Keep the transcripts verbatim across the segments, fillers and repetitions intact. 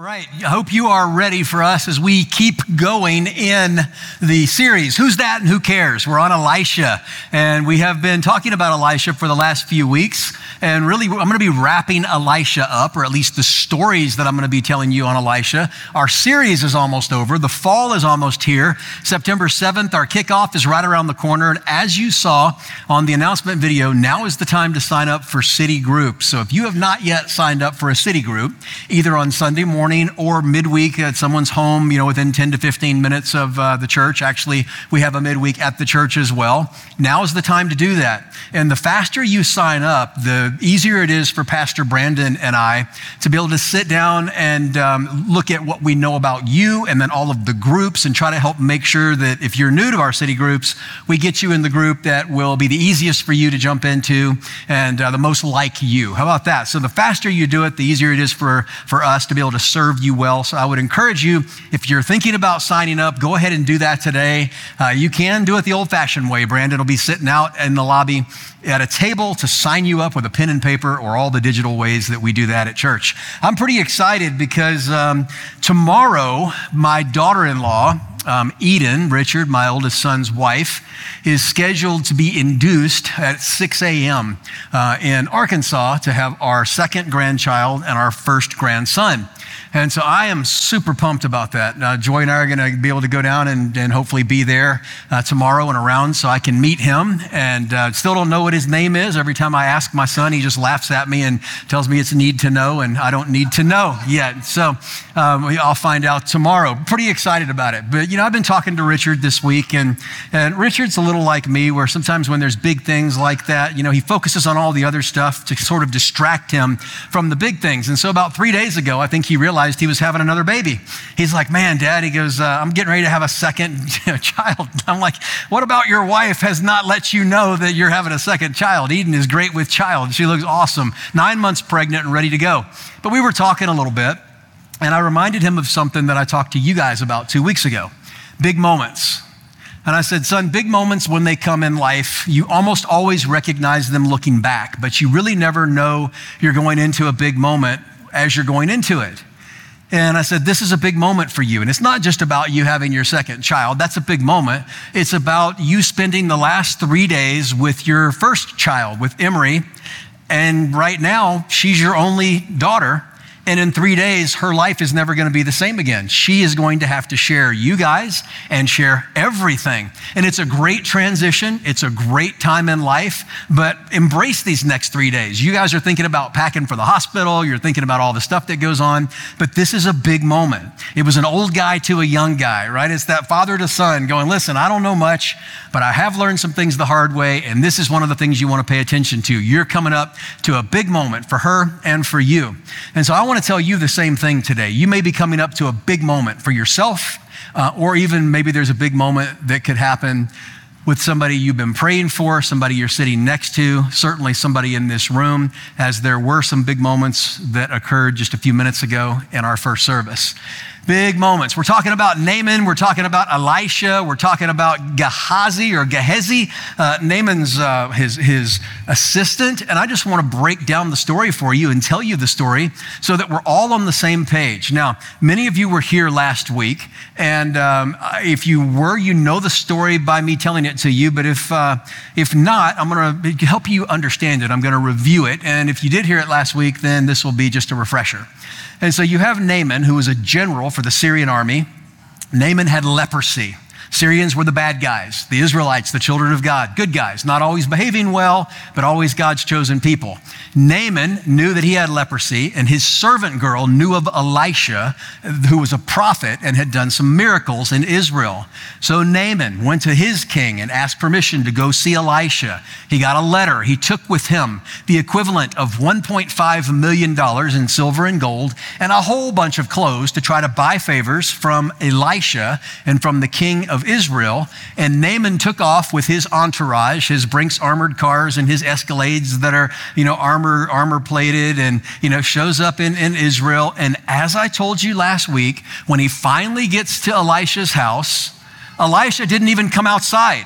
right, I hope you are ready for us as we keep going in the series, Who's That and Who Cares? We're on Elisha, and we have been talking about Elisha for the last few weeks, and really I'm going to be wrapping Elisha up, or at least the stories that I'm going to be telling you on Elisha. Our series is almost over. The fall is almost here. September seventh, our kickoff is right around the corner, and as you saw on the announcement video, now is the time to sign up for city groups. So if you have not yet signed up for a city group, either on Sunday morning or midweek at someone's home, you know, within ten to fifteen minutes of uh, the church. Actually, we have a midweek at the church as well. Now is the time to do that. And the faster you sign up, the easier it is for Pastor Brandon and I to be able to sit down and um, look at what we know about you and then all of the groups and try to help make sure that if you're new to our city groups, we get you in the group that will be the easiest for you to jump into and uh, the most like you. How about that? So the faster you do it, the easier it is for, for us to be able to serve you well. So I would encourage you, if you're thinking about signing up, go ahead and do that today. Uh, you can do it the old-fashioned way. Brandon will be sitting out in the lobby at a table to sign you up with a pen and paper, or all the digital ways that we do that at church. I'm pretty excited because um, tomorrow, my daughter-in-law, Um, Eden, Richard, my oldest son's wife, is scheduled to be induced at six a.m. Uh, in Arkansas to have our second grandchild and our first grandson. And so I am super pumped about that. Uh, Joy and I are going to be able to go down and, and hopefully be there uh, tomorrow and around so I can meet him. And uh, still don't know what his name is. Every time I ask my son, he just laughs at me and tells me it's a need to know, and I don't need to know yet. So um, I'll find out tomorrow. Pretty excited about it. But, you know, I've been talking to Richard this week, and, and Richard's a little like me, where sometimes when there's big things like that, you know, he focuses on all the other stuff to sort of distract him from the big things. And so about three days ago, I think he realized he was having another baby. He's like, man, Dad, he goes, uh, I'm getting ready to have a second child. I'm like, what about your wife has not let you know that you're having a second child? Eden is great with child. She looks awesome. Nine months pregnant and ready to go. But we were talking a little bit, and I reminded him of something that I talked to you guys about two weeks ago. Big moments. And I said, son, big moments, when they come in life, you almost always recognize them looking back, but you really never know you're going into a big moment as you're going into it. And I said, this is a big moment for you. And it's not just about you having your second child. That's a big moment. It's about you spending the last three days with your first child, with Emery. And right now, she's your only daughter. And in three days, her life is never going to be the same again. She is going to have to share you guys and share everything. And it's a great transition. It's a great time in life, but embrace these next three days. You guys are thinking about packing for the hospital. You're thinking about all the stuff that goes on, but this is a big moment. It was an old guy to a young guy, right? It's that father to son going, listen, I don't know much, but I have learned some things the hard way, and this is one of the things you want to pay attention to. You're coming up to a big moment for her and for you. And so I want to tell you the same thing today. You may be coming up to a big moment for yourself, uh, or even maybe there's a big moment that could happen with somebody you've been praying for, somebody you're sitting next to, certainly somebody in this room, as there were some big moments that occurred just a few minutes ago in our first service. Big moments. We're talking about Naaman. We're talking about Elisha. We're talking about Gehazi or Gehazi, uh, Naaman's uh, his his assistant. And I just want to break down the story for you and tell you the story so that we're all on the same page. Now, many of you were here last week, and um, if you were, you know the story by me telling it to you. But if uh, if not, I'm going to help you understand it. I'm going to review it. And if you did hear it last week, then this will be just a refresher. And so you have Naaman, who was a general for the Syrian army. Naaman had leprosy. Syrians were the bad guys, the Israelites, the children of God, good guys, not always behaving well, but always God's chosen people. Naaman knew that he had leprosy, and his servant girl knew of Elisha, who was a prophet and had done some miracles in Israel. So Naaman went to his king and asked permission to go see Elisha. He got a letter. He took with him the equivalent of one point five million dollars in silver and gold and a whole bunch of clothes to try to buy favors from Elisha and from the king of Israel. And Naaman took off with his entourage, his Brinks armored cars and his Escalades that are, you know, armor armor plated, and, you know, shows up in, in Israel. And as I told you last week, when he finally gets to Elisha's house, Elisha didn't even come outside.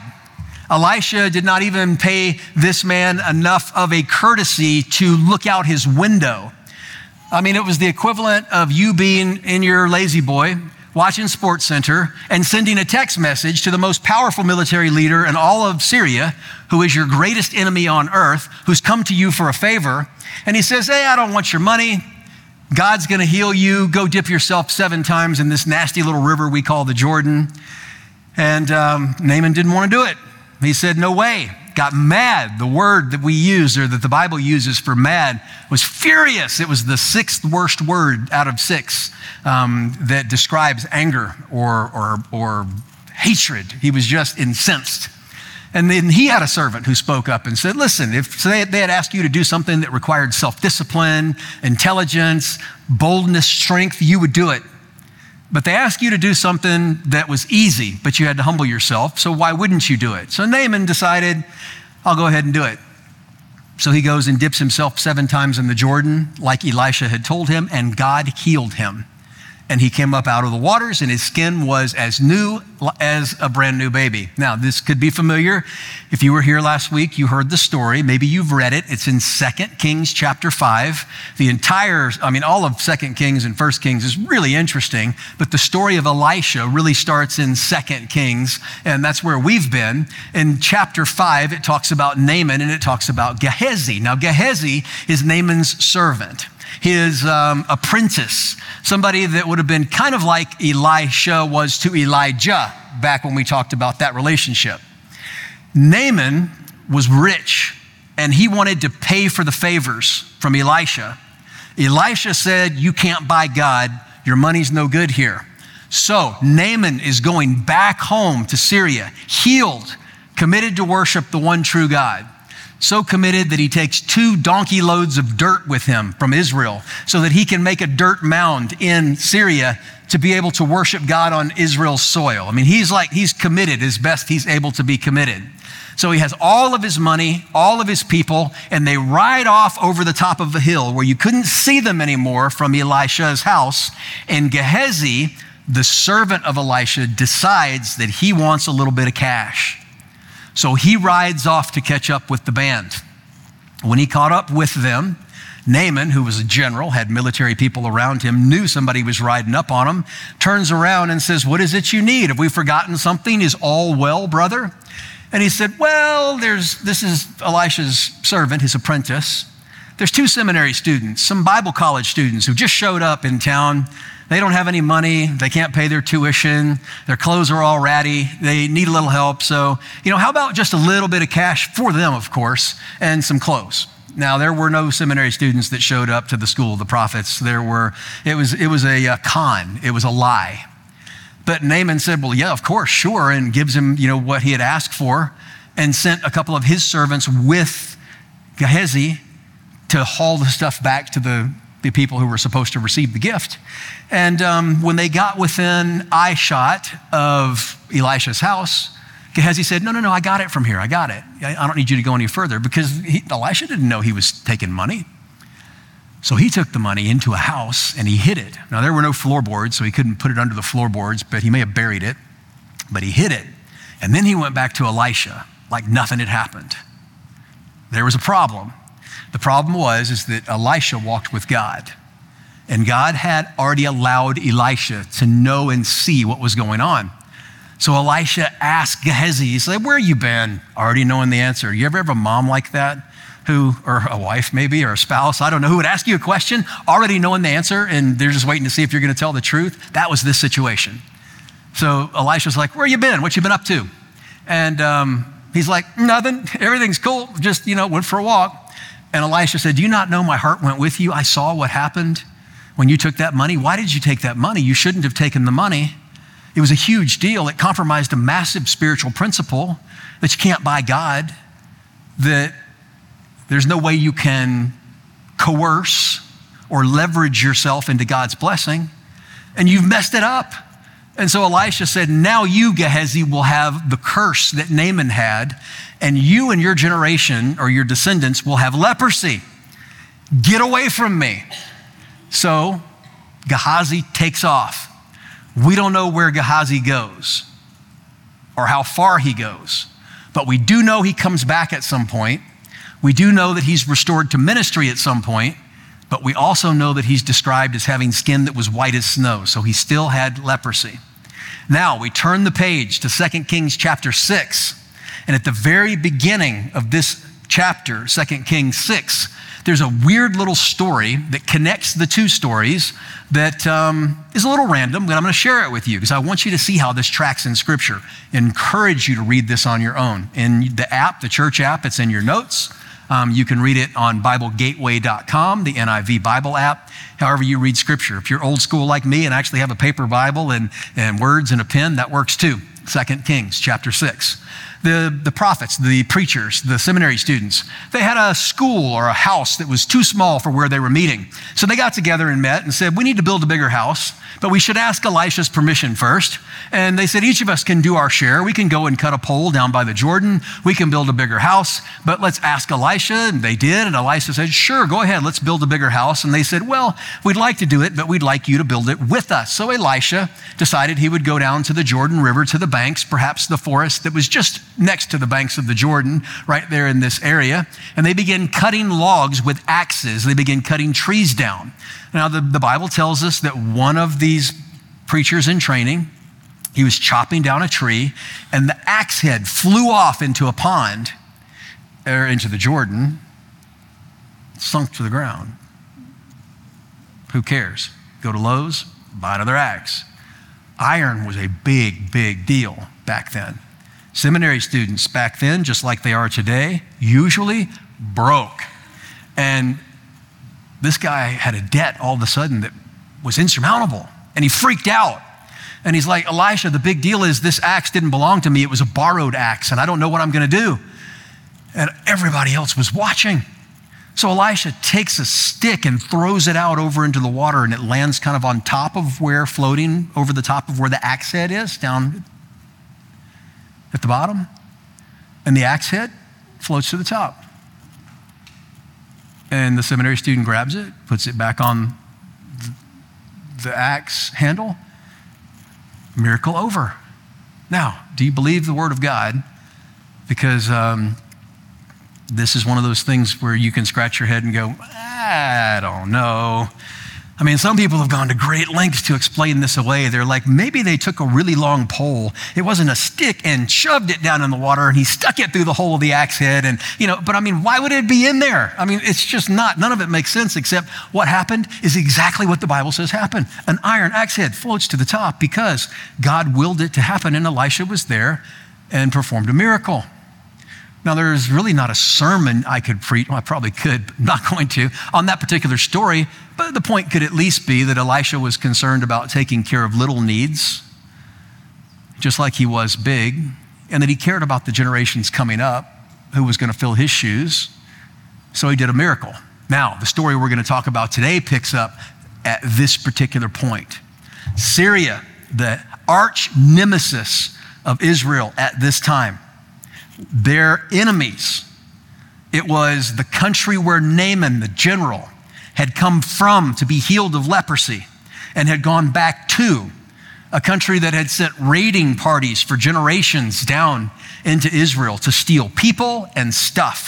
Elisha did not even pay this man enough of a courtesy to look out his window. I mean, it was the equivalent of you being in your lazy boy, watching Sports Center, and sending a text message to the most powerful military leader in all of Syria, who is your greatest enemy on earth, who's come to you for a favor. And he says, hey, I don't want your money. God's going to heal you. Go dip yourself seven times in this nasty little river we call the Jordan. And um, Naaman didn't want to do it. He said, no way. Got mad. The word that we use, or that the Bible uses for mad, was furious. It was the sixth worst word out of six um, that describes anger or, or, or hatred. He was just incensed. And then he had a servant who spoke up and said, listen, if they had asked you to do something that required self-discipline, intelligence, boldness, strength, you would do it. But they asked you to do something that was easy, but you had to humble yourself. So why wouldn't you do it? So Naaman decided, I'll go ahead and do it. So he goes and dips himself seven times in the Jordan, like Elisha had told him, and God healed him. And he came up out of the waters, and his skin was as new as a brand new baby. Now, this could be familiar. If you were here last week, you heard the story. Maybe you've read it. It's in Second Kings chapter five. The entire, I mean, all of Second Kings and First Kings is really interesting, but the story of Elisha really starts in Second Kings, and that's where we've been. In chapter five, it talks about Naaman, and it talks about Gehazi. Now, Gehazi is Naaman's servant, his um, apprentice, somebody that would have been kind of like Elisha was to Elijah back when we talked about that relationship. Naaman was rich, and he wanted to pay for the favors from Elisha. Elisha said, you can't buy God. Your money's no good here. So Naaman is going back home to Syria, healed, committed to worship the one true God. So committed that he takes two donkey loads of dirt with him from Israel so that he can make a dirt mound in Syria to be able to worship God on Israel's soil. I mean, he's like, he's committed as best he's able to be committed. So he has all of his money, all of his people, and they ride off over the top of the hill where you couldn't see them anymore from Elisha's house. And Gehazi, the servant of Elisha, decides that he wants a little bit of cash. So he rides off to catch up with the band. When he caught up with them, Naaman, who was a general, had military people around him, knew somebody was riding up on him, turns around and says, what is it you need? Have we forgotten something? Is all well, brother? And he said, well, there's this is Elisha's servant, his apprentice. There's two seminary students, some Bible college students who just showed up in town. They don't have any money. They can't pay their tuition. Their clothes are all ratty. They need a little help. So, you know, how about just a little bit of cash for them, of course, and some clothes? Now, there were no seminary students that showed up to the school of the prophets. There were, it was, it was a, a con. It was a lie. But Naaman said, well, yeah, of course, sure, and gives him, you know, what he had asked for, and sent a couple of his servants with Gehazi to haul the stuff back to the the people who were supposed to receive the gift. And um, when they got within eye shot of Elisha's house, Gehazi said, no, no, no, I got it from here. I got it. I don't need you to go any further, because he, Elisha didn't know he was taking money. So he took the money into a house and he hid it. Now, there were no floorboards, so he couldn't put it under the floorboards, but he may have buried it, but he hid it. And then he went back to Elisha like nothing had happened. There was a problem. The problem was is that Elisha walked with God, and God had already allowed Elisha to know and see what was going on. So Elisha asked Gehazi, he said, where you been? Already knowing the answer. You ever have a mom like that who, or a wife maybe, or a spouse, I don't know, who would ask you a question, already knowing the answer, and they're just waiting to see if you're going to tell the truth? That was this situation. So Elisha's like, where you been? What you been up to? And um, he's like, nothing, everything's cool. Just, you know, went for a walk. And Elisha said, do you not know my heart went with you? I saw what happened when you took that money. Why did you take that money? You shouldn't have taken the money. It was a huge deal. It compromised a massive spiritual principle that you can't buy God, that there's no way you can coerce or leverage yourself into God's blessing, and you've messed it up. And so Elisha said, now you, Gehazi, will have the curse that Naaman had, and you and your generation or your descendants will have leprosy. Get away from me. So Gehazi takes off. We don't know where Gehazi goes or how far he goes, but we do know he comes back at some point. We do know that he's restored to ministry at some point. But we also know that he's described as having skin that was white as snow, so he still had leprosy. Now, we turn the page to Second Kings chapter six. And at the very beginning of this chapter, Second Kings six, there's a weird little story that connects the two stories that um, is a little random, but I'm going to share it with you because I want you to see how this tracks in Scripture. Encourage you to read this on your own. In the app, the church app, it's in your notes. Um, you can read it on Bible Gateway dot com, the N I V Bible app, however you read Scripture. If you're old school like me and actually have a paper Bible and, and words and a pen, that works too. Second Kings chapter six. The, the prophets, the preachers, the seminary students, they had a school or a house that was too small for where they were meeting. So they got together and met and said, we need to build a bigger house, but we should ask Elisha's permission first. And they said, each of us can do our share. We can go and cut a pole down by the Jordan. We can build a bigger house, but let's ask Elisha. And they did. And Elisha said, sure, go ahead. Let's build a bigger house. And they said, well, we'd like to do it, but we'd like you to build it with us. So Elisha decided he would go down to the Jordan River, to the banks, perhaps the forest that was just next to the banks of the Jordan, right there in this area. And they began cutting logs with axes. They began cutting trees down. Now, the, the Bible tells us that one of these preachers in training, he was chopping down a tree, and the axe head flew off into a pond, or into the Jordan, sunk to the ground. Who cares? Go to Lowe's, buy another axe. Iron was a big, big deal back then. Seminary students back then, just like they are today, usually broke. And this guy had a debt all of a sudden that was insurmountable, and he freaked out. And he's like, Elisha, the big deal is this axe didn't belong to me. It was a borrowed axe, and I don't know what I'm going to do. And everybody else was watching. So Elisha takes a stick and throws it out over into the water, and it lands kind of on top of where, floating over the top of where the axe head is, down at the bottom. And the axe head floats to the top. And the seminary student grabs it, puts it back on the axe handle. Miracle over. Now, do you believe the word of God? Because um, this is one of those things where you can scratch your head and go, I don't know. I mean, some people have gone to great lengths to explain this away. They're like, maybe they took a really long pole. It wasn't a stick and shoved it down in the water and he stuck it through the hole of the axe head. And, you know, but I mean, why would it be in there? I mean, it's just not, none of it makes sense except what happened is exactly what the Bible says happened. An iron axe head floats to the top because God willed it to happen and Elisha was there and performed a miracle. Now, there's really not a sermon I could preach. Well, I probably could, but I'm not going to, on that particular story. But the point could at least be that Elisha was concerned about taking care of little needs, just like he was big, and that he cared about the generations coming up who was going to fill his shoes. So he did a miracle. Now, the story we're going to talk about today picks up at this particular point. Syria, the arch nemesis of Israel at this time, their enemies. It was the country where Naaman, the general, had come from to be healed of leprosy and had gone back to, a country that had sent raiding parties for generations down into Israel to steal people and stuff.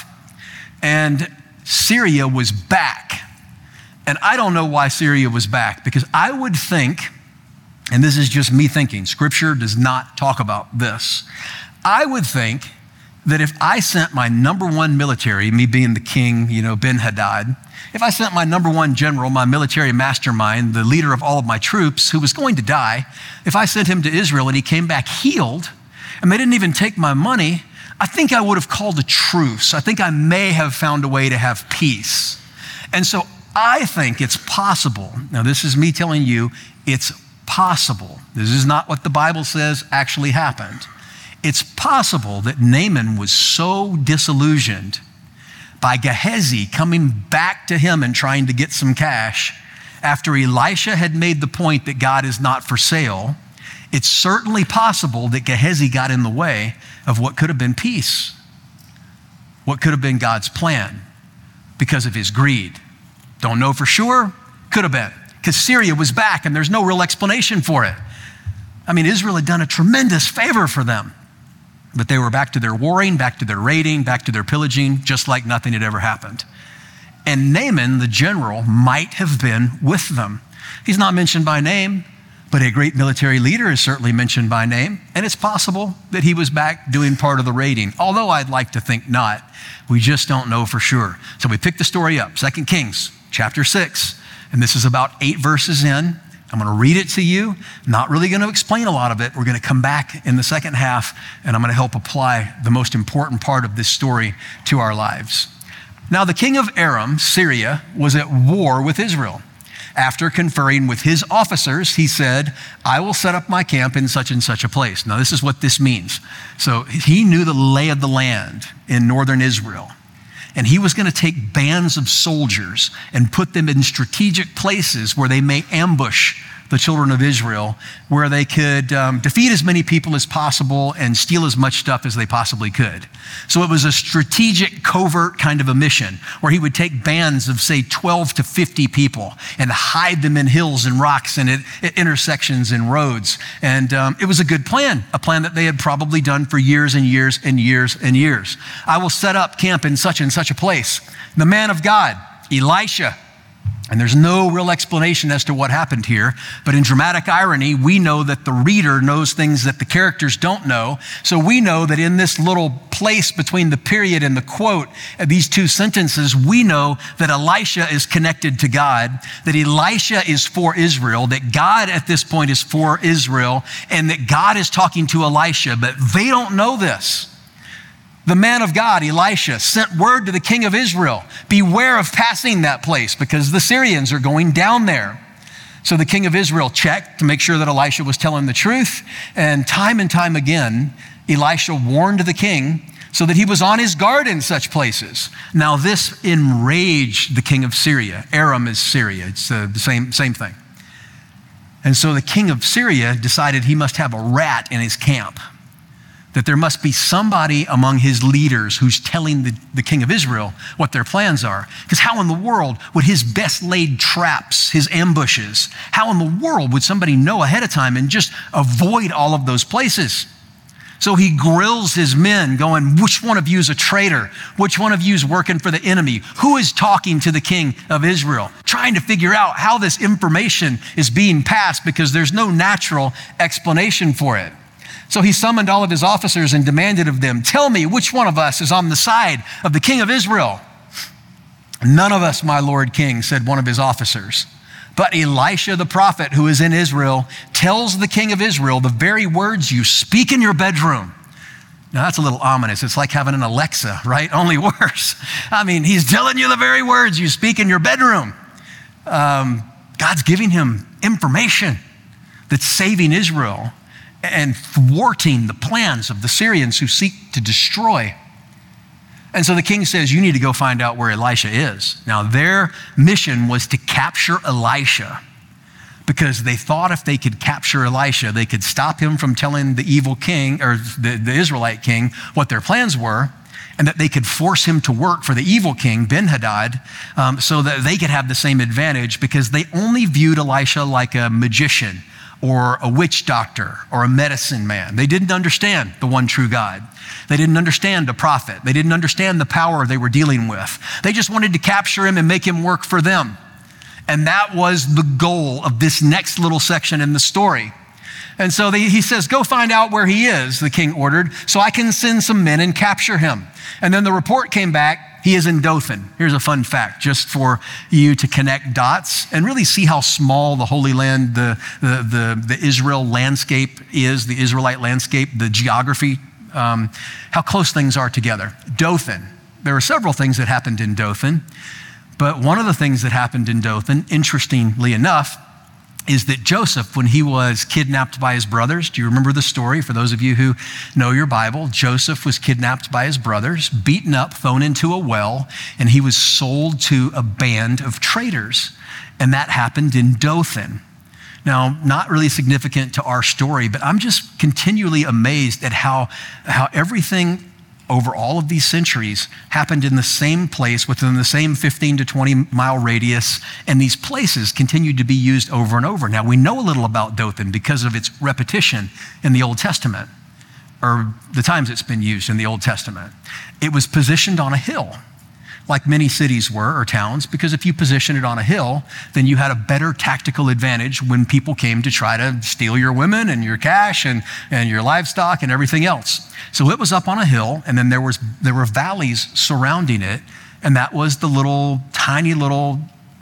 And Syria was back. And I don't know why Syria was back, because I would think, and this is just me thinking, Scripture does not talk about this. I would think that if I sent my number one military, me being the king, you know, Ben-Hadad, if I sent my number one general, my military mastermind, the leader of all of my troops who was going to die, if I sent him to Israel and he came back healed and they didn't even take my money, I think I would have called a truce. I think I may have found a way to have peace. And so I think it's possible. Now, this is me telling you, it's possible. This is not what the Bible says actually happened. It's possible that Naaman was so disillusioned by Gehazi coming back to him and trying to get some cash after Elisha had made the point that God is not for sale. It's certainly possible that Gehazi got in the way of what could have been peace, what could have been God's plan because of his greed. Don't know for sure, could have been, because Syria was back and there's no real explanation for it. I mean, Israel had done a tremendous favor for them. But they were back to their warring, back to their raiding, back to their pillaging, just like nothing had ever happened. and Naaman, the general, might have been with them. He's not mentioned by name, but a great military leader is certainly mentioned by name, and it's possible that he was back doing part of the raiding, although I'd like to think not. We just don't know for sure. So we pick the story up, Second Kings chapter six, and this is about eight verses in. I'm going to read it to you, not really going to explain a lot of it. We're going to come back in the second half, and I'm going to help apply the most important part of this story to our lives. Now, the king of Aram, Syria, was at war with Israel. After conferring with his officers, he said, I will set up my camp in such and such a place. Now, this is what this means. So he knew the lay of the land in northern Israel. And he was going to take bands of soldiers and put them in strategic places where they may ambush the children of Israel, where they could um, defeat as many people as possible and steal as much stuff as they possibly could. So it was a strategic, covert kind of a mission where he would take bands of, say, twelve to fifty people and hide them in hills and rocks and at, at intersections and roads. And um, it was a good plan, a plan that they had probably done for years and years and years and years. I will set up camp in such and such a place. The man of God, Elisha, and there's no real explanation as to what happened here, but in dramatic irony, we know that the reader knows things that the characters don't know. So we know that in this little place between the period and the quote, these two sentences, we know that Elisha is connected to God, that Elisha is for Israel, that God at this point is for Israel, and that God is talking to Elisha, but they don't know this. The man of God, Elisha, sent word to the king of Israel, beware of passing that place because the Syrians are going down there. So the king of Israel checked to make sure that Elisha was telling the truth. And time and time again, Elisha warned the king so that he was on his guard in such places. Now this enraged the king of Syria. Aram is Syria. It's uh, the same, same thing. And so the king of Syria decided he must have a rat in his camp, that there must be somebody among his leaders who's telling the, the king of Israel what their plans are. Because how in the world would his best laid traps, his ambushes, how in the world would somebody know ahead of time and just avoid all of those places? So he grills his men going, which one of you is a traitor? Which one of you is working for the enemy? Who is talking to the king of Israel? Trying to figure out how this information is being passed because there's no natural explanation for it. So he summoned all of his officers and demanded of them, tell me which one of us is on the side of the king of Israel. None of us, my lord king, said one of his officers. But Elisha the prophet who is in Israel tells the king of Israel the very words you speak in your bedroom. Now that's a little ominous. It's like having an Alexa, right? Only worse. I mean, he's telling you the very words you speak in your bedroom. Um, God's giving him information that's saving Israel and thwarting the plans of the Syrians who seek to destroy. And so the king says, you need to go find out where Elisha is. Now, their mission was to capture Elisha because they thought if they could capture Elisha, they could stop him from telling the evil king or the, the Israelite king what their plans were, and that they could force him to work for the evil king, Ben-Hadad, um, so that they could have the same advantage because they only viewed Elisha like a magician or a witch doctor or a medicine man. They didn't understand the one true God. They didn't understand a prophet. They didn't understand the power they were dealing with. They just wanted to capture him and make him work for them. And that was the goal of this next little section in the story. And so they, he says, go find out where he is, the king ordered, so I can send some men and capture him. And then the report came back, he is in Dothan. Here's a fun fact, just for you to connect dots and really see how small the Holy Land, the, the, the, the Israel landscape is, the Israelite landscape, the geography, um, how close things are together. Dothan. There are several things that happened in Dothan, but one of the things that happened in Dothan, interestingly enough, is that Joseph, when he was kidnapped by his brothers, do you remember the story? For those of you who know your Bible, Joseph was kidnapped by his brothers, beaten up, thrown into a well, and he was sold to a band of traders. And that happened in Dothan. Now, not really significant to our story, but I'm just continually amazed at how, how everything over all of these centuries happened in the same place within the same fifteen to twenty mile radius, and these places continued to be used over and over. Now, we know a little about Dothan because of its repetition in the Old Testament, or the times it's been used in the Old Testament. It was positioned on a hill like many cities were or towns, because if you position it on a hill, then you had a better tactical advantage when people came to try to steal your women and your cash and, and your livestock and everything else. So it was up on a hill, and then there was there were valleys surrounding it, and that was the little, tiny little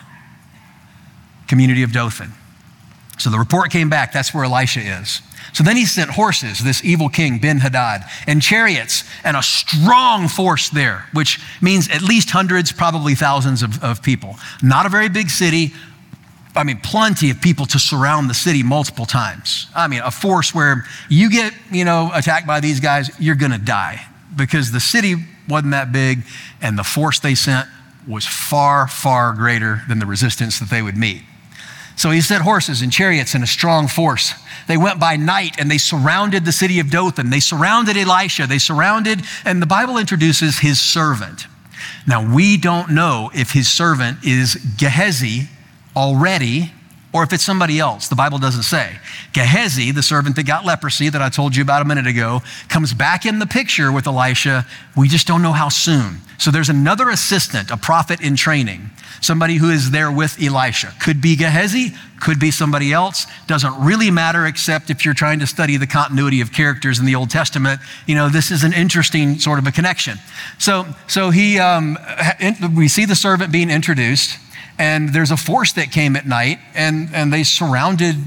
community of Dothan. So the report came back, that's where Elisha is. So then he sent horses, this evil king, Ben-Hadad, and chariots, and a strong force there, which means at least hundreds, probably thousands of, of people. Not a very big city. I mean, plenty of people to surround the city multiple times. I mean, a force where you get, you know, attacked by these guys, you're gonna die, because the city wasn't that big, and the force they sent was far, far greater than the resistance that they would meet. So he sent horses and chariots and a strong force. They went by night and they surrounded the city of Dothan. They surrounded Elisha. They surrounded, and the Bible introduces his servant. Now, we don't know if his servant is Gehazi already or if it's somebody else. The Bible doesn't say. Gehazi, the servant that got leprosy that I told you about a minute ago, comes back in the picture with Elisha. We just don't know how soon. So there's another assistant, a prophet in training, somebody who is there with Elisha. Could be Gehazi, could be somebody else. Doesn't really matter, except if you're trying to study the continuity of characters in the Old Testament, you know, this is an interesting sort of a connection. So, so he, um, we see the servant being introduced, and there's a force that came at night, and, and they surrounded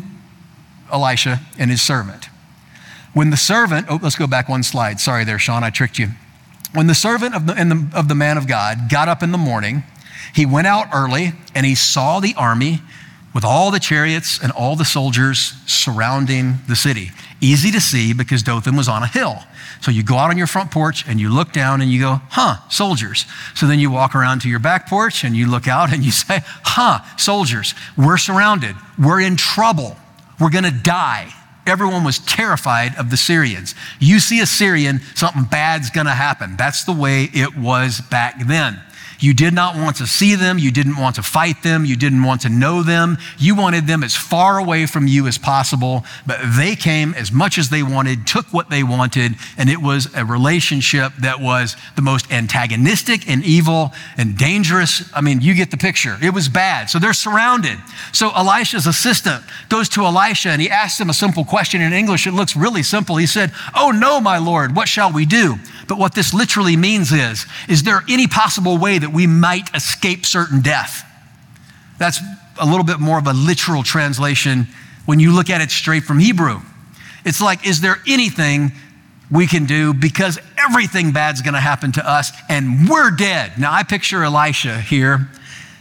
Elisha and his servant. When the servant, oh, let's go back one slide. Sorry there, Sean, I tricked you. When the servant of the, and the, of the man of God got up in the morning, he went out early and he saw the army with all the chariots and all the soldiers surrounding the city. Easy to see because Dothan was on a hill. So you go out on your front porch and you look down and you go, huh, soldiers. So then you walk around to your back porch and you look out and you say, huh, soldiers, we're surrounded. We're in trouble. We're gonna die. Everyone was terrified of the Syrians. You see a Syrian, something bad's gonna happen. That's the way it was back then. You did not want to see them. You didn't want to fight them. You didn't want to know them. You wanted them as far away from you as possible, but they came as much as they wanted, took what they wanted, and it was a relationship that was the most antagonistic and evil and dangerous. I mean, you get the picture. It was bad. So they're surrounded. So Elisha's assistant goes to Elisha and he asks him a simple question in English. It looks really simple. He said, "Oh no, my Lord, what shall we do?" But what this literally means is, is there any possible way that we might escape certain death? That's a little bit more of a literal translation when you look at it straight from Hebrew. It's like, is there anything we can do because everything bad's gonna happen to us and we're dead? Now I picture Elisha here,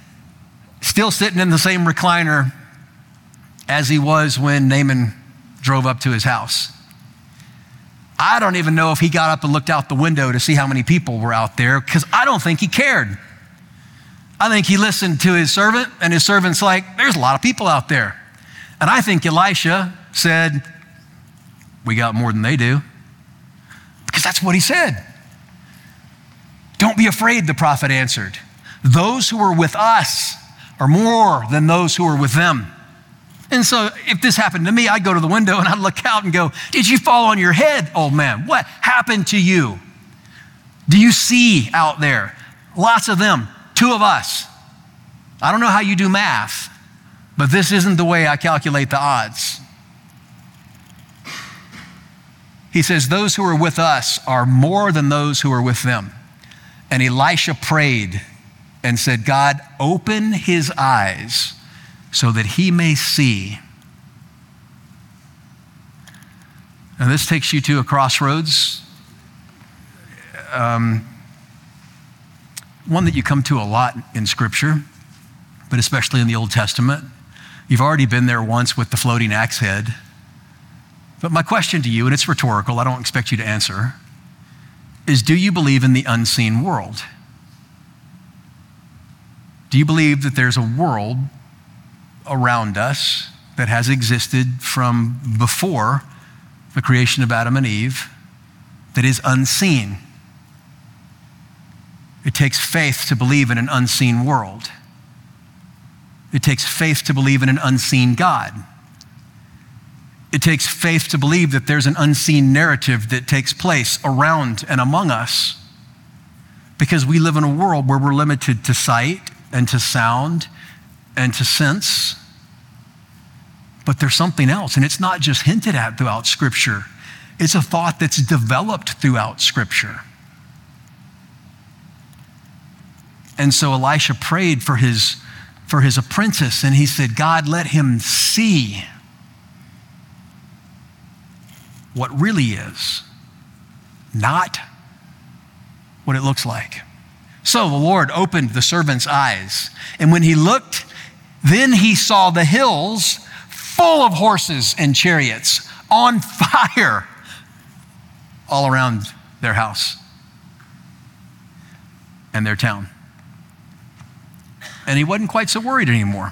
still sitting in the same recliner as he was when Naaman drove up to his house. I don't even know if he got up and looked out the window to see how many people were out there, because I don't think he cared. I think he listened to his servant, and his servant's like, there's a lot of people out there. And I think Elisha said, we got more than they do, because that's what he said. Don't be afraid, the prophet answered. Those who are with us are more than those who are with them. And so if this happened to me, I'd go to the window and I'd look out and go, did you fall on your head, old man? What happened to you? Do you see out there? Lots of them, two of us. I don't know how you do math, but this isn't the way I calculate the odds. He says, those who are with us are more than those who are with them. And Elisha prayed and said, God, open his eyes so that he may see. Now this takes you to a crossroads, um, one that you come to a lot in Scripture, but especially in the Old Testament. You've already been there once with the floating axe head. But my question to you, and it's rhetorical, I don't expect you to answer, is do you believe in the unseen world? Do you believe that there's a world around us that has existed from before the creation of Adam and Eve that is unseen? It takes faith to believe in an unseen world. It takes faith to believe in an unseen God. It takes faith to believe that there's an unseen narrative that takes place around and among us because we live in a world where we're limited to sight and to sound and to sense. But there's something else, and it's not just hinted at throughout Scripture. It's a thought that's developed throughout Scripture. And so Elisha prayed for his, for his apprentice, and he said, God, let him see what really is, not what it looks like. So the Lord opened the servant's eyes, and when he looked, then he saw the hills full of horses and chariots on fire all around their house and their town. And he wasn't quite so worried anymore.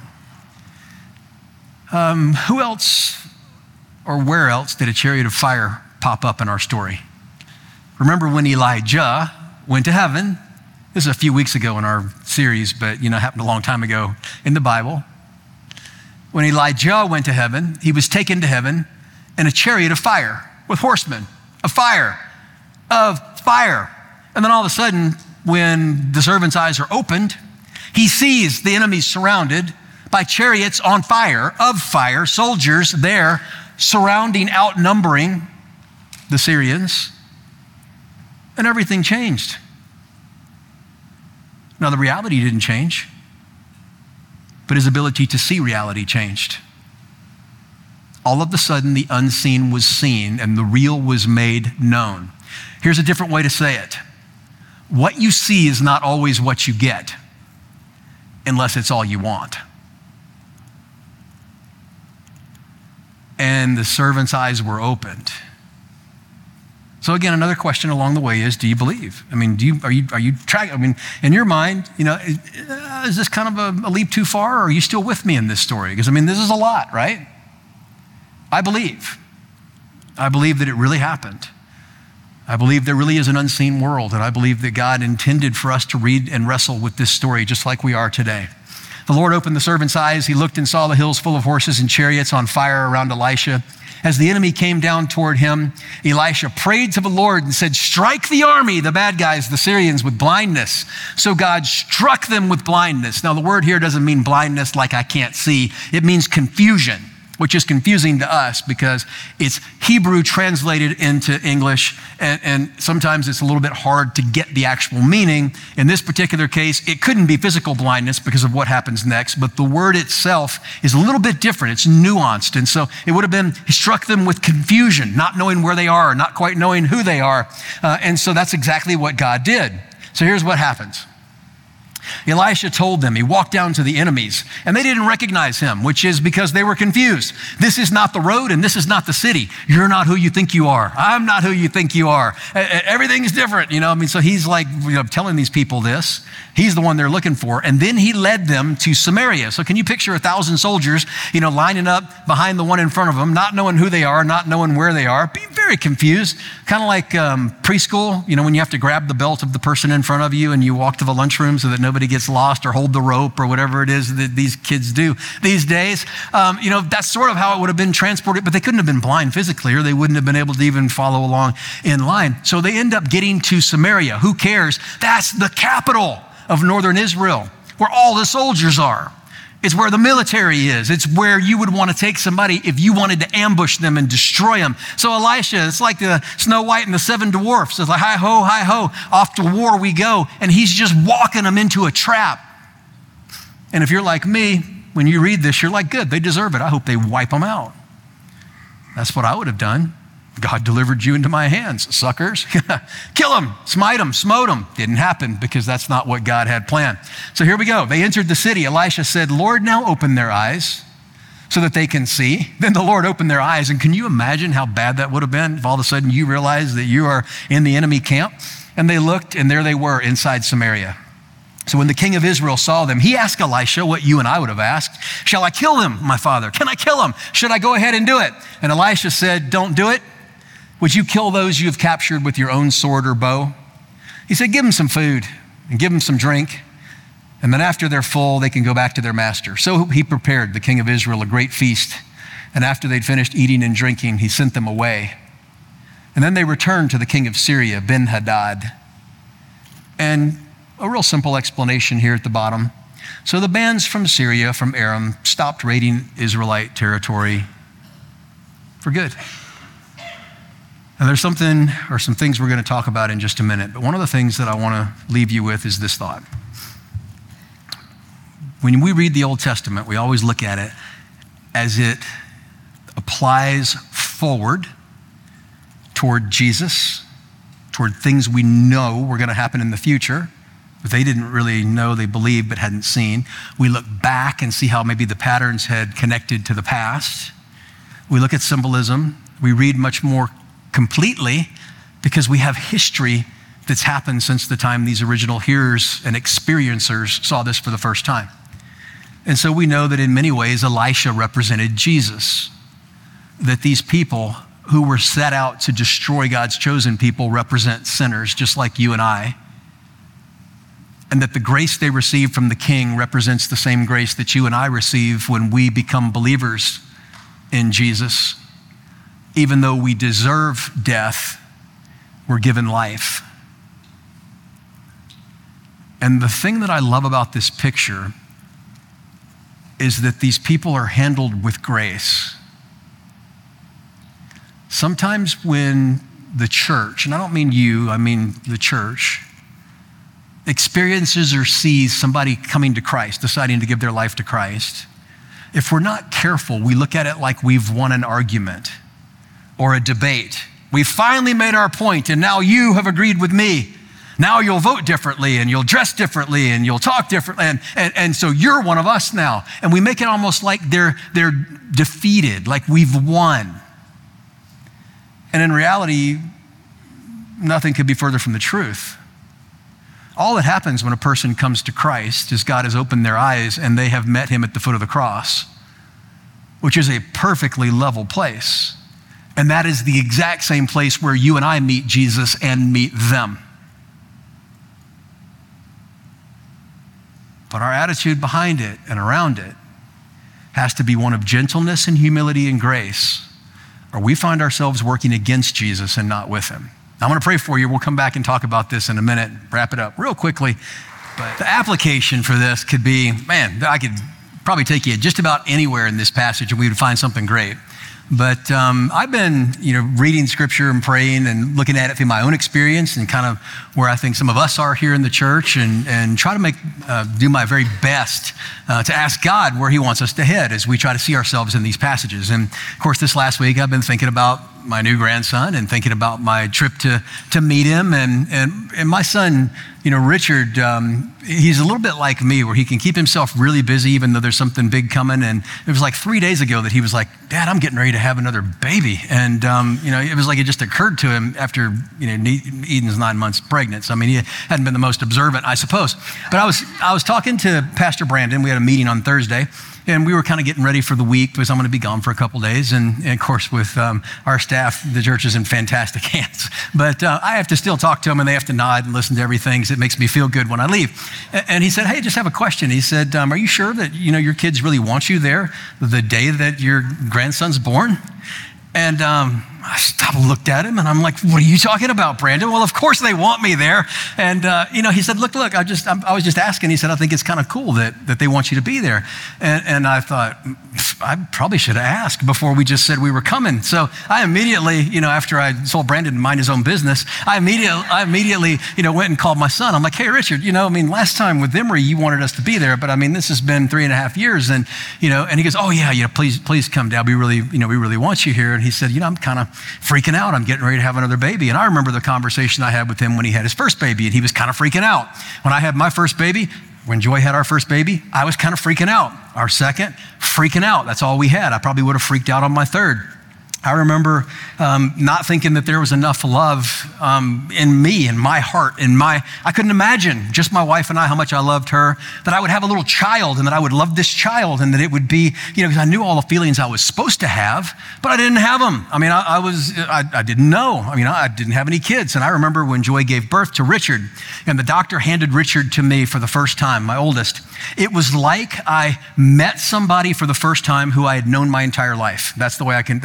Um, who else or where else did a chariot of fire pop up in our story? Remember when Elijah went to heaven? This is a few weeks ago in our series, but you know, it happened a long time ago in the Bible. When Elijah went to heaven, he was taken to heaven in a chariot of fire with horsemen, of fire, of fire. And then all of a sudden, when the servant's eyes are opened, he sees the enemies surrounded by chariots on fire, of fire, soldiers there surrounding, outnumbering the Syrians, and everything changed. Now, the reality didn't change, but his ability to see reality changed. All of a sudden, the unseen was seen and the real was made known. Here's a different way to say it. What you see is not always what you get, unless it's all you want. And the servant's eyes were opened. So again, another question along the way is, do you believe? I mean, do you, are you, are you tracking? I mean, in your mind, you know, is, is this kind of a, a leap too far, or are you still with me in this story? Because I mean, this is a lot, right? I believe. I believe that it really happened. I believe there really is an unseen world, and I believe that God intended for us to read and wrestle with this story just like we are today. The Lord opened the servant's eyes. He looked and saw the hills full of horses and chariots on fire around Elisha. As the enemy came down toward him, Elisha prayed to the Lord and said, strike the army, the bad guys, the Syrians, with blindness. So God struck them with blindness. Now, the word here doesn't mean blindness like I can't see. It means confusion, which is confusing to us because it's Hebrew translated into English, and, and sometimes it's a little bit hard to get the actual meaning. In this particular case, it couldn't be physical blindness because of what happens next, but the word itself is a little bit different. It's nuanced, and so it would have been, he struck them with confusion, not knowing where they are, not quite knowing who they are, uh, and so that's exactly what God did. So here's what happens. Elisha told them, he walked down to the enemies, and they didn't recognize him, which is because they were confused. This is not the road, and this is not the city. You're not who you think you are. I'm not who you think you are. Everything's different, you know. I mean, so he's like, you know, telling these people this. He's the one they're looking for. And then he led them to Samaria. So can you picture a thousand soldiers, you know, lining up behind the one in front of them, not knowing who they are, not knowing where they are, being very confused, kind of like um, preschool, you know, when you have to grab the belt of the person in front of you and you walk to the lunchroom so that nobody gets lost or hold the rope or whatever it is that these kids do these days. Um, you know, that's sort of how it would have been transported, but they couldn't have been blind physically, or they wouldn't have been able to even follow along in line. So they end up getting to Samaria. Who cares? That's the capital of northern Israel, where all the soldiers are. It's where the military is. It's where you would want to take somebody if you wanted to ambush them and destroy them. So Elisha, it's like the Snow White and the Seven Dwarfs. It's like, hi ho, hi ho, off to war we go. And he's just walking them into a trap. And if you're like me, when you read this, you're like, good, they deserve it. I hope they wipe them out. That's what I would have done. God delivered you into my hands, suckers. Kill them, smite them, smote them. Didn't happen because that's not what God had planned. So here we go. They entered the city. Elisha said, Lord, now open their eyes so that they can see. Then the Lord opened their eyes. And can you imagine how bad that would have been if all of a sudden you realize that you are in the enemy camp? And they looked, and there they were inside Samaria. So when the king of Israel saw them, he asked Elisha what you and I would have asked. Shall I kill them, my father? Can I kill them? Should I go ahead and do it? And Elisha said, don't do it. Would you kill those you have captured with your own sword or bow? He said, give them some food and give them some drink. And then after they're full, they can go back to their master. So he prepared the king of Israel a great feast. And after they'd finished eating and drinking, he sent them away. And then they returned to the king of Syria, Ben-Hadad. And a real simple explanation here at the bottom. So the bands from Syria, from Aram, stopped raiding Israelite territory for good. And there's something, or some things we're going to talk about in just a minute. But one of the things that I want to leave you with is this thought. When we read the Old Testament, we always look at it as it applies forward toward Jesus, toward things we know were going to happen in the future, but they didn't really know, they believed, but hadn't seen. We look back and see how maybe the patterns had connected to the past. We look at symbolism. We read much more completely because we have history that's happened since the time these original hearers and experiencers saw this for the first time. And so we know that in many ways, Elisha represented Jesus, that these people who were set out to destroy God's chosen people represent sinners just like you and I, and that the grace they receive from the king represents the same grace that you and I receive when we become believers in Jesus. Even though we deserve death, we're given life. And the thing that I love about this picture is that these people are handled with grace. Sometimes when the church, and I don't mean you, I mean the church, experiences or sees somebody coming to Christ, deciding to give their life to Christ, if we're not careful, we look at it like we've won an argument or a debate. We finally made our point, and now you have agreed with me. Now you'll vote differently, and you'll dress differently, and you'll talk differently, and, and, and so you're one of us now. And we make it almost like they're, they're defeated, like we've won. And in reality, nothing could be further from the truth. All that happens when a person comes to Christ is God has opened their eyes and they have met him at the foot of the cross, which is a perfectly level place. And that is the exact same place where you and I meet Jesus and meet them. But our attitude behind it and around it has to be one of gentleness and humility and grace, or we find ourselves working against Jesus and not with him. I'm going to pray for you. We'll come back and talk about this in a minute, wrap it up real quickly. But the application for this could be, man, I could probably take you just about anywhere in this passage and we would find something great. But um, I've been, you know, reading scripture and praying and looking at it through my own experience and kind of where I think some of us are here in the church, and, and try to make, uh, do my very best uh, to ask God where he wants us to head as we try to see ourselves in these passages. And of course, this last week, I've been thinking about my new grandson and thinking about my trip to, to meet him. And, and, and my son, you know, Richard, um, he's a little bit like me where he can keep himself really busy even though there's something big coming. And it was like three days ago that he was like, Dad, I'm getting ready to have another baby. And, um, you know, it was like it just occurred to him after, you know, Eden's nine months pregnant. So, I mean, he hadn't been the most observant, I suppose. But I was, I was talking to Pastor Brandon. We had a meeting on Thursday. And we were kind of getting ready for the week because I'm going to be gone for a couple days. And, and of course, with um, our staff, the church is in fantastic hands. But uh, I have to still talk to them, and they have to nod and listen to everything, because it makes me feel good when I leave. And he said, hey, just have a question. He said, um, are you sure that, you know, your kids really want you there the day that your grandson's born? And um, I stopped and looked at him, and I'm like, what are you talking about, Brandon? Well, of course they want me there. And, uh, you know, he said, look, look, I just, I'm, I was just asking. He said, I think it's kind of cool that, that they want you to be there. And, and I thought, I probably should have asked before we just said we were coming. So I immediately, you know, after I told Brandon to mind his own business, I immediately, I immediately, you know, went and called my son. I'm like, hey, Richard, you know, I mean, last time with Emory, you wanted us to be there, but I mean, this has been three and a half years. And, you know, and he goes, oh yeah, you know, please, please come down. We really, you know, we really want you here. And he said, you know, I'm kind of freaking out. I'm getting ready to have another baby. And I remember the conversation I had with him when he had his first baby, and he was kind of freaking out. When I had my first baby, when Joy had our first baby, I was kind of freaking out. Our second, freaking out. That's all we had. I probably would have freaked out on my third. I remember um, not thinking that there was enough love um, in me, in my heart, in my, I couldn't imagine, just my wife and I, how much I loved her, that I would have a little child and that I would love this child and that it would be, you know, because I knew all the feelings I was supposed to have, but I didn't have them. I mean, I, I was, I, I didn't know. I mean, I didn't have any kids. And I remember when Joy gave birth to Richard and the doctor handed Richard to me for the first time, my oldest, it was like I met somebody for the first time who I had known my entire life. That's the way I can, that's the best way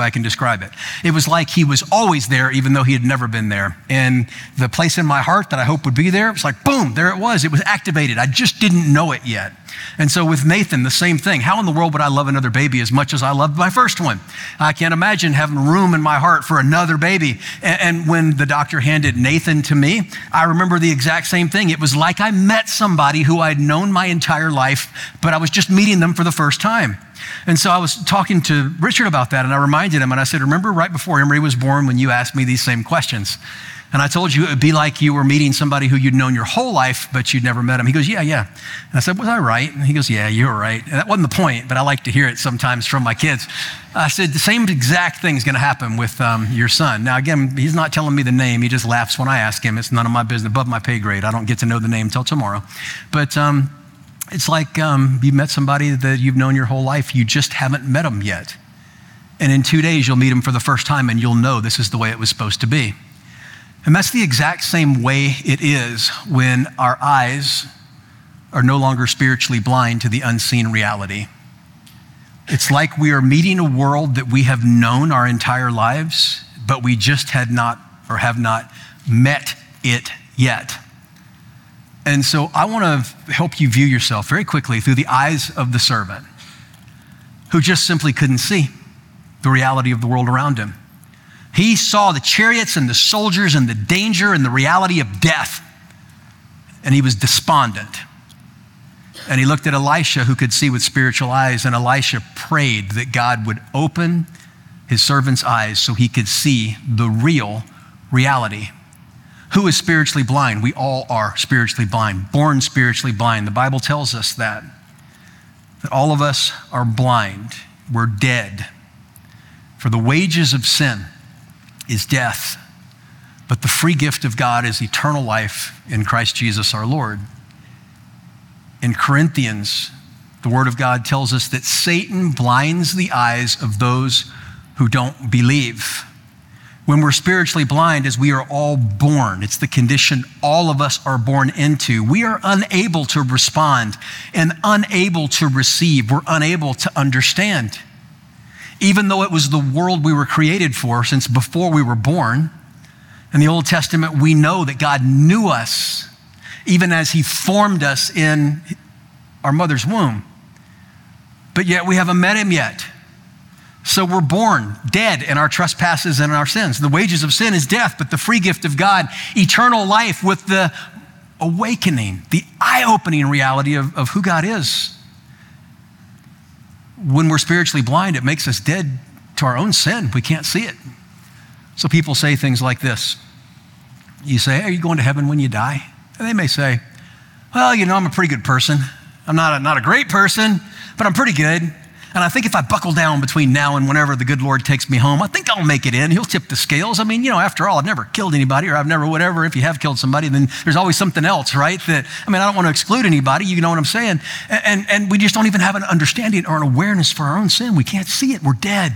way I can describe it. It was like he was always there, even though he had never been there. And the place in my heart that I hope would be there, it was like, boom, there it was. It was activated. I just didn't know it yet. And so with Nathan, the same thing. How in the world would I love another baby as much as I loved my first one? I can't imagine having room in my heart for another baby. And, and when the doctor handed Nathan to me, I remember the exact same thing. It was like I met somebody who I'd known my entire life, but I was just meeting them for the first time. And so I was talking to Richard about that, and I reminded him, and I said, remember right before Emery was born when you asked me these same questions? And I told you it would be like you were meeting somebody who you'd known your whole life, but you'd never met him. He goes, yeah, yeah. And I said, was I right? And he goes, yeah, you were right. And that wasn't the point, but I like to hear it sometimes from my kids. I said, the same exact thing is going to happen with um, your son. Now, again, he's not telling me the name. He just laughs when I ask him. It's none of my business, above my pay grade. I don't get to know the name until tomorrow. But um, it's like um, you met somebody that you've known your whole life. You just haven't met him yet. And in two days, you'll meet him for the first time, and you'll know this is the way it was supposed to be. And that's the exact same way it is when our eyes are no longer spiritually blind to the unseen reality. It's like we are meeting a world that we have known our entire lives, but we just had not or have not met it yet. And so I want to help you view yourself very quickly through the eyes of the servant who just simply couldn't see the reality of the world around him. He saw the chariots and the soldiers and the danger and the reality of death, and he was despondent. And he looked at Elisha, who could see with spiritual eyes, and Elisha prayed that God would open his servant's eyes so he could see the real reality. Who is spiritually blind? We all are spiritually blind, born spiritually blind. The Bible tells us that, that all of us are blind. We're dead. For the wages of sin is death, but the free gift of God is eternal life in Christ Jesus our Lord. In Corinthians, the Word of God tells us that Satan blinds the eyes of those who don't believe. When we're spiritually blind, as we are all born, it's the condition all of us are born into, we are unable to respond and unable to receive. We're unable to understand. Even though it was the world we were created for since before we were born. In the Old Testament, we know that God knew us even as he formed us in our mother's womb. But yet we haven't met him yet. So we're born dead in our trespasses and our sins. The wages of sin is death, but the free gift of God, eternal life with the awakening, the eye-opening reality of, of who God is. When we're spiritually blind, it makes us dead to our own sin. We can't see it. So people say things like this. You say, hey, are you going to heaven when you die? And they may say, well, you know, I'm a pretty good person. I'm not a, not a great person, but I'm pretty good. And I think if I buckle down between now and whenever the good Lord takes me home, I think I'll make it in. He'll tip the scales. I mean, you know, after all, I've never killed anybody, or I've never whatever. If you have killed somebody, then there's always something else, right? That, I mean, I don't want to exclude anybody. You know what I'm saying? And, and, and we just don't even have an understanding or an awareness for our own sin. We can't see it. We're dead.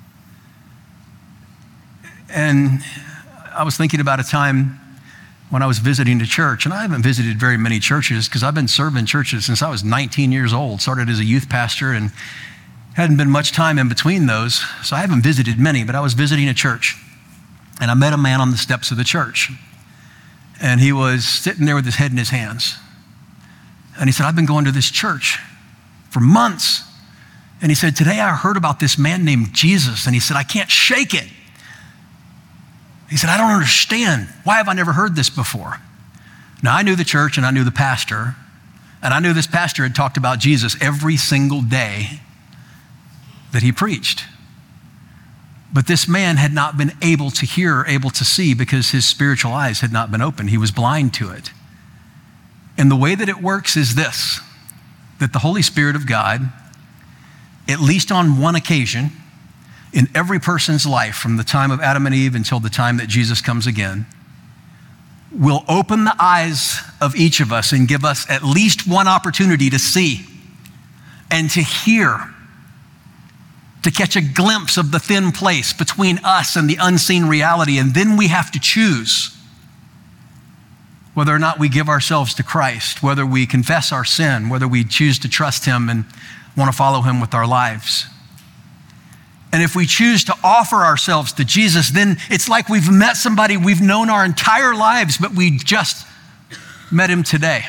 And I was thinking about a time when I was visiting a church, and I haven't visited very many churches because I've been serving churches since I was nineteen years old, started as a youth pastor, and hadn't been much time in between those, so I haven't visited many, but I was visiting a church, and I met a man on the steps of the church, and he was sitting there with his head in his hands, and he said, I've been going to this church for months, and he said, today I heard about this man named Jesus, and he said, I can't shake it. He said, I don't understand. Why have I never heard this before? Now, I knew the church, and I knew the pastor, and I knew this pastor had talked about Jesus every single day that he preached. But this man had not been able to hear or able to see because his spiritual eyes had not been opened. He was blind to it. And the way that it works is this, that the Holy Spirit of God, at least on one occasion, in every person's life from the time of Adam and Eve until the time that Jesus comes again, will open the eyes of each of us and give us at least one opportunity to see and to hear, to catch a glimpse of the thin place between us and the unseen reality. And then we have to choose whether or not we give ourselves to Christ, whether we confess our sin, whether we choose to trust him and want to follow him with our lives. And if we choose to offer ourselves to Jesus, then it's like we've met somebody we've known our entire lives, but we just met him today.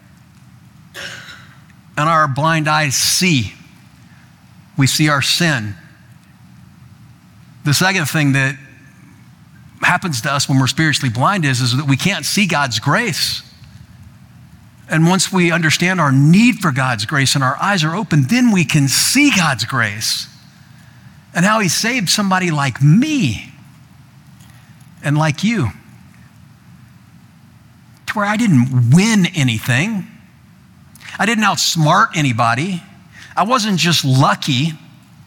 And our blind eyes see. We see our sin. The second thing that happens to us when we're spiritually blind is, is that we can't see God's grace. And once we understand our need for God's grace and our eyes are open, then we can see God's grace and how he saved somebody like me and like you, to where I didn't win anything. I didn't outsmart anybody. I wasn't just lucky.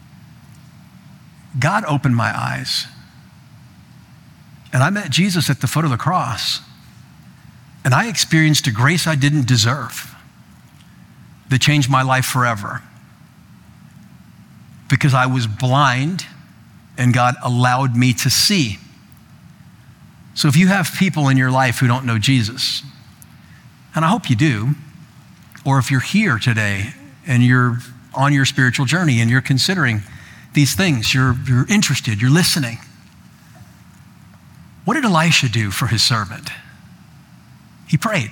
God opened my eyes. And I met Jesus at the foot of the cross. And I experienced a grace I didn't deserve that changed my life forever. Because I was blind and God allowed me to see. So if you have people in your life who don't know Jesus, and I hope you do, or if you're here today and you're on your spiritual journey and you're considering these things, you're, you're interested, you're listening. What did Elisha do for his servant? He prayed.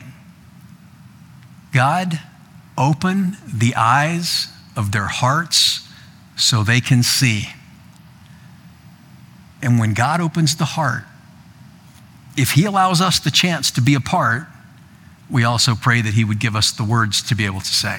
God, open the eyes of their hearts so they can see. And when God opens the heart, if he allows us the chance to be a part, we also pray that he would give us the words to be able to say.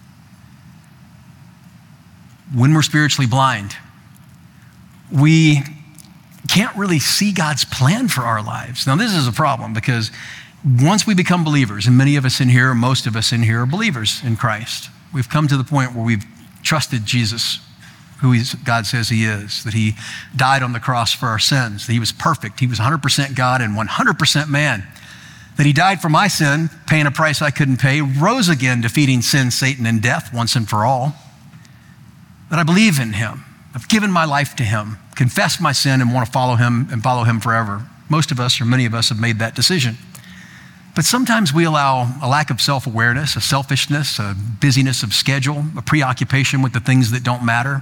When we're spiritually blind, we can't really see God's plan for our lives. Now, this is a problem because once we become believers, and many of us in here, most of us in here are believers in Christ, we've come to the point where we've trusted Jesus, who he's, God says he is, that he died on the cross for our sins, that he was perfect. He was one hundred percent God and one hundred percent man, that he died for my sin, paying a price I couldn't pay, rose again, defeating sin, Satan, and death once and for all, that I believe in him. I've given my life to him, confessed my sin, and want to follow him and follow him forever. Most of us, or many of us, have made that decision. But sometimes we allow a lack of self-awareness, a selfishness, a busyness of schedule, a preoccupation with the things that don't matter,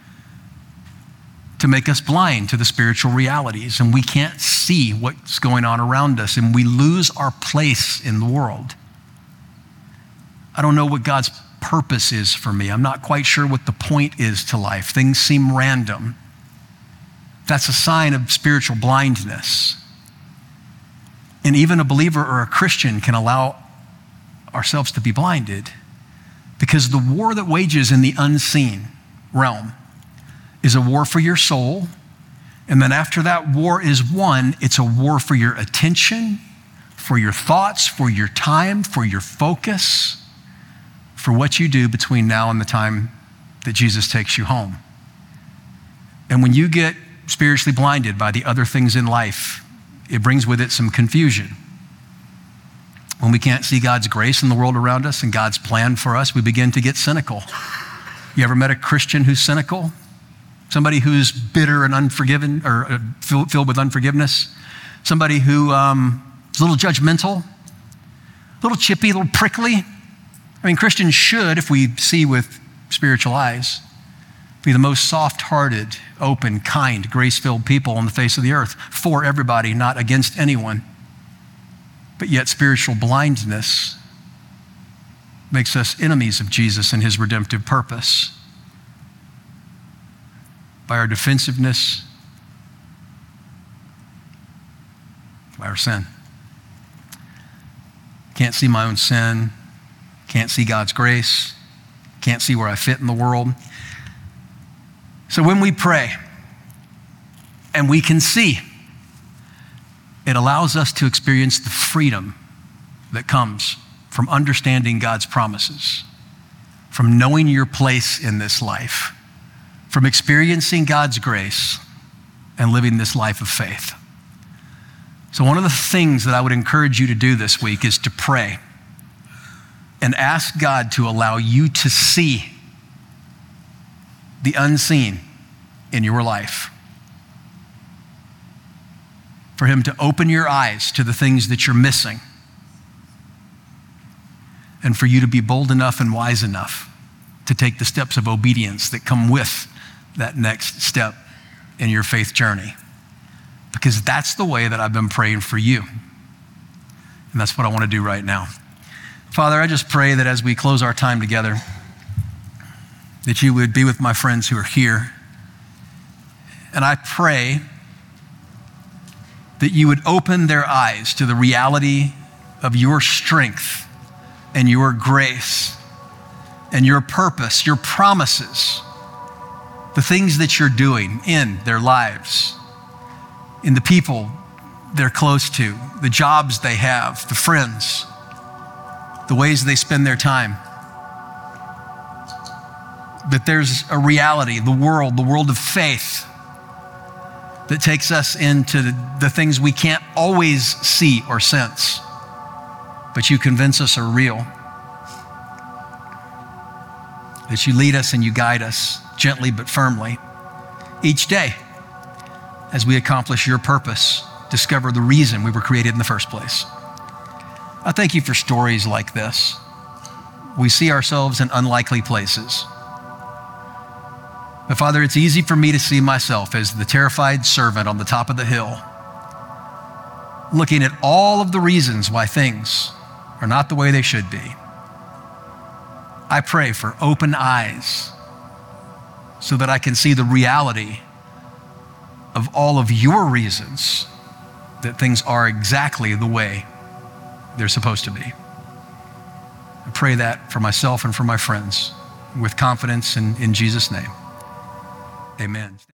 to make us blind to the spiritual realities, and we can't see what's going on around us, and we lose our place in the world. I don't know what God's purpose is for me. I'm not quite sure what the point is to life. Things seem random. That's a sign of spiritual blindness. And even a believer or a Christian can allow ourselves to be blinded, because the war that wages in the unseen realm is a war for your soul. And then after that war is won, it's a war for your attention, for your thoughts, for your time, for your focus, for what you do between now and the time that Jesus takes you home. And when you get spiritually blinded by the other things in life, it brings with it some confusion. When we can't see God's grace in the world around us and God's plan for us, we begin to get cynical. You ever met a Christian who's cynical? Somebody who's bitter and unforgiven, or uh, filled with unforgiveness? Somebody who um, is a little judgmental, a little chippy, a little prickly? I mean, Christians should, if we see with spiritual eyes, be the most soft-hearted, open, kind, grace-filled people on the face of the earth, for everybody, not against anyone. But yet spiritual blindness makes us enemies of Jesus and his redemptive purpose. By our defensiveness, by our sin. Can't see my own sin, can't see God's grace, can't see where I fit in the world. So when we pray and we can see, it allows us to experience the freedom that comes from understanding God's promises, from knowing your place in this life, from experiencing God's grace and living this life of faith. So one of the things that I would encourage you to do this week is to pray and ask God to allow you to see the unseen in your life. For him to open your eyes to the things that you're missing. And for you to be bold enough and wise enough to take the steps of obedience that come with that next step in your faith journey, because that's the way that I've been praying for you. And that's what I want to do right now. Father, I just pray that as we close our time together, that you would be with my friends who are here. And I pray that you would open their eyes to the reality of your strength and your grace and your purpose, your promises, the things that you're doing in their lives, in the people they're close to, the jobs they have, the friends, the ways they spend their time. That there's a reality, the world, the world of faith, that takes us into the, the things we can't always see or sense, but you convince us are real. That you lead us and you guide us gently but firmly each day as we accomplish your purpose, discover the reason we were created in the first place. I thank you for stories like this. We see ourselves in unlikely places. But Father, it's easy for me to see myself as the terrified servant on the top of the hill, looking at all of the reasons why things are not the way they should be. I pray for open eyes so that I can see the reality of all of your reasons that things are exactly the way they're supposed to be. I pray that for myself and for my friends with confidence in, in Jesus' name. Amen.